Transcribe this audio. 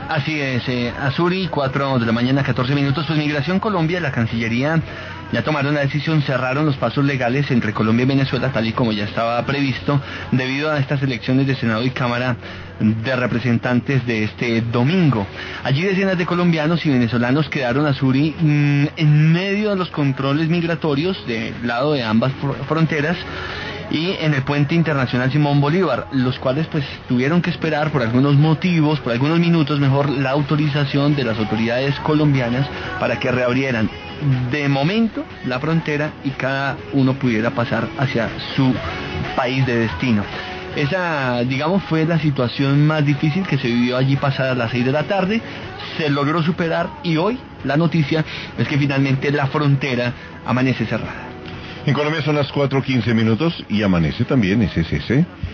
Así es, Azuri, 4 de la mañana, 14 minutos. Pues Migración Colombia, la Cancillería ya tomaron la decisión, cerraron los pasos legales entre Colombia y Venezuela, tal y como ya estaba previsto, debido a estas elecciones de Senado y Cámara de Representantes de este domingo. Allí decenas de colombianos y venezolanos quedaron, Azuri, en medio de los controles migratorios del lado de ambas fronteras, y en el puente internacional Simón Bolívar, los cuales pues tuvieron que esperar por algunos motivos, por algunos minutos mejor, la autorización de las autoridades colombianas para que reabrieran de momento la frontera y cada uno pudiera pasar hacia su país de destino. Esa, digamos, fue la situación más difícil que se vivió allí pasadas las 6 de la tarde. Se logró superar y hoy la noticia es que finalmente la frontera amanece cerrada. En Colombia son las 4:15 y amanece también SSC.